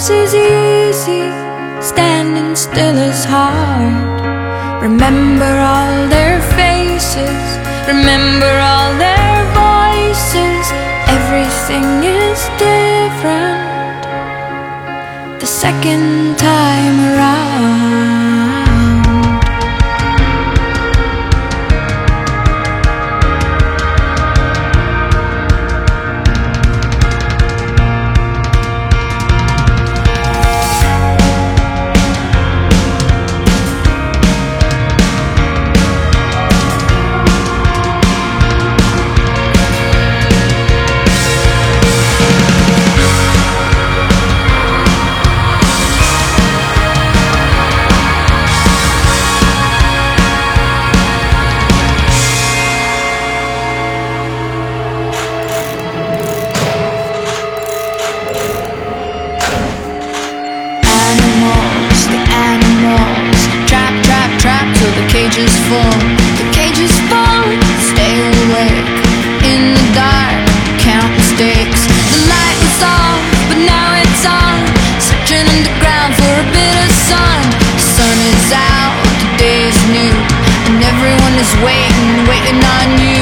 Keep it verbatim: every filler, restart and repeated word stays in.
Silence is easy, standing still is hard. Remember all their faces, remember all their voices. Everything is different the second time around. Cages full, the cages full. Stay awake in the dark, count mistakes. The light was off, but now it's on. Searching underground for a bit of sun. The sun is out, the day is new, and everyone is waiting, waiting on you.